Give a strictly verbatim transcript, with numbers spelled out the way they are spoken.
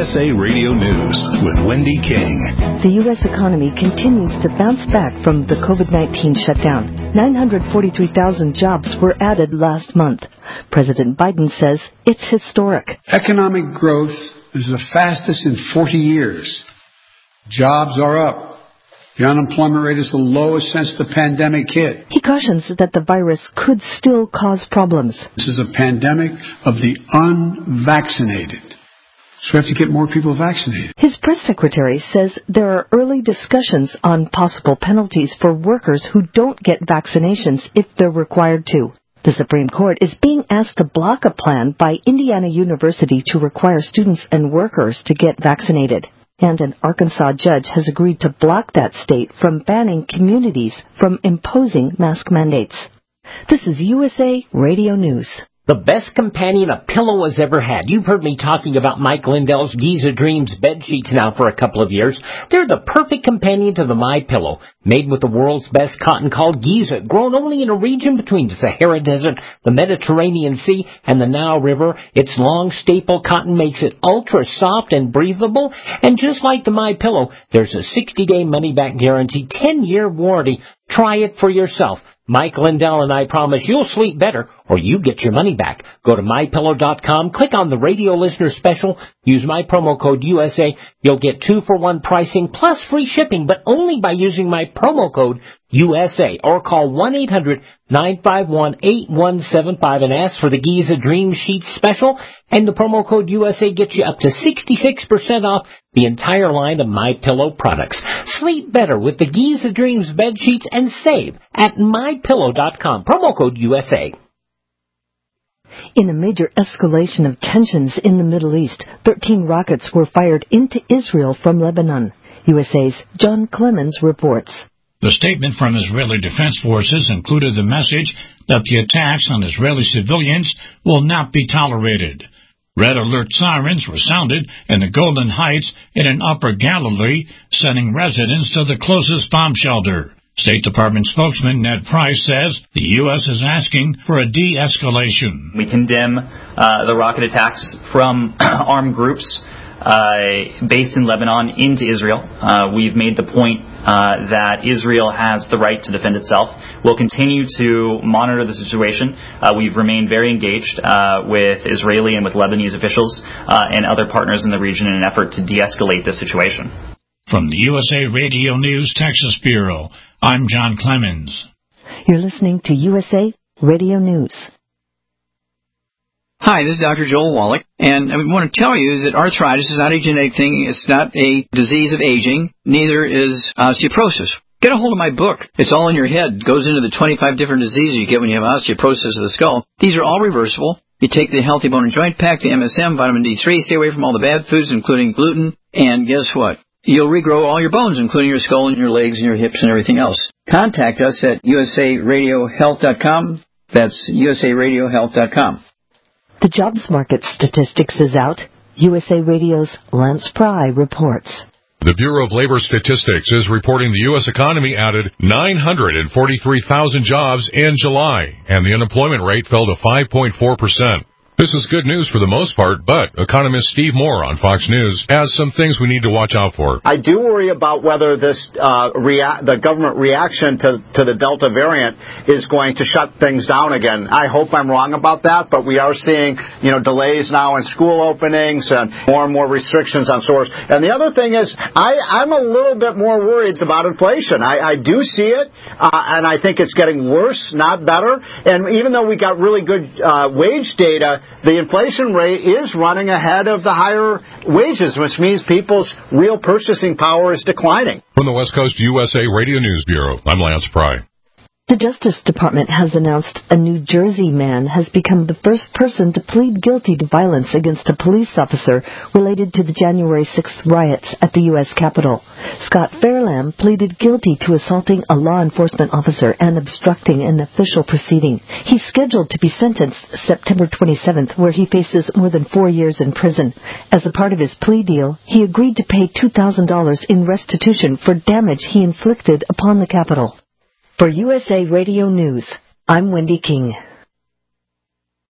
S A Radio News with Wendy King. The U S economy continues to bounce back from the COVID nineteen shutdown. nine hundred forty-three thousand jobs were added last month. President Biden says it's historic. Economic growth is the fastest in forty years. Jobs are up. The unemployment rate is the lowest since the pandemic hit. He cautions that the virus could still cause problems. This is a pandemic of the unvaccinated. So we have to get more people vaccinated. His press secretary says there are early discussions on possible penalties for workers who don't get vaccinations if they're required to. The Supreme Court is being asked to block a plan by Indiana University to require students and workers to get vaccinated. And an Arkansas judge has agreed to block that state from banning communities from imposing mask mandates. This is U S A Radio News. The best companion a pillow has ever had. You've heard me talking about Mike Lindell's Giza Dreams bed sheets now for a couple of years. They're the perfect companion to the MyPillow. Made with the world's best cotton called Giza, grown only in a region between the Sahara Desert, the Mediterranean Sea, and the Nile River. Its long staple cotton makes it ultra soft and breathable. And just like the MyPillow, there's a sixty-day money-back guarantee, ten-year warranty. Try it for yourself. Mike Lindell and I promise you'll sleep better or you get your money back. Go to my pillow dot com, click on the radio listener special, use my promo code U S A. You'll get two for one pricing plus free shipping, but only by using my promo code U S A, or call one eight hundred nine five one eight one seven five and ask for the Giza Dream Sheets special, and the promo code U S A gets you up to sixty-six percent off the entire line of MyPillow products. Sleep better with the Giza Dreams bed sheets and save at my pillow dot com. Promo code U S A. In a major escalation of tensions in the Middle East, thirteen rockets were fired into Israel from Lebanon. U S A's John Clemens reports. The statement from Israeli Defense Forces included the message that the attacks on Israeli civilians will not be tolerated. Red alert sirens were sounded in the Golan Heights in an Upper Galilee, sending residents to the closest bomb shelter. State Department spokesman Ned Price says the U S is asking for a de-escalation. We condemn uh, the rocket attacks from armed groups uh, based in Lebanon into Israel. Uh, we've made the point uh, that Israel has the right to defend itself. We'll continue to monitor the situation. Uh, we've remained very engaged uh, with Israeli and with Lebanese officials uh, and other partners in the region in an effort to de-escalate this situation. From the U S A Radio News Texas Bureau, I'm John Clemens. You're listening to U S A Radio News. Hi, this is Doctor Joel Wallach, and I want to tell you that arthritis is not a genetic thing. It's not a disease of aging. Neither is osteoporosis. Get a hold of my book. It's all in your head. It goes into the twenty-five different diseases you get when you have osteoporosis of the skull. These are all reversible. You take the Healthy Bone and Joint Pack, the M S M, vitamin D three, stay away from all the bad foods, including gluten, and guess what? You'll regrow all your bones, including your skull and your legs and your hips and everything else. Contact us at U S A radio health dot com. That's U S A radio health dot com. The jobs market statistics is out. U S A Radio's Lance Pry reports. The Bureau of Labor Statistics is reporting the U S economy added nine hundred forty-three thousand jobs in July, and the unemployment rate fell to five point four percent. This is good news for the most part, but economist Steve Moore on Fox News has some things we need to watch out for. I do worry about whether this uh, rea- the government reaction to, to the Delta variant is going to shut things down again. I hope I'm wrong about that, but we are seeing, you know, delays now in school openings and more and more restrictions on stores. And the other thing is, I, I'm a little bit more worried about inflation. I, I do see it, uh, and I think it's getting worse, not better. And even though we got really good uh, wage data, the inflation rate is running ahead of the higher wages, which means people's real purchasing power is declining. From the West Coast U S A Radio News Bureau, I'm Lance Pry. The Justice Department has announced a New Jersey man has become the first person to plead guilty to violence against a police officer related to the January sixth riots at the U S Capitol. Scott Fairlamb pleaded guilty to assaulting a law enforcement officer and obstructing an official proceeding. He's scheduled to be sentenced September twenty-seventh, where he faces more than four years in prison. As a part of his plea deal, he agreed to pay two thousand dollars in restitution for damage he inflicted upon the Capitol. For U S A Radio News, I'm Wendy King.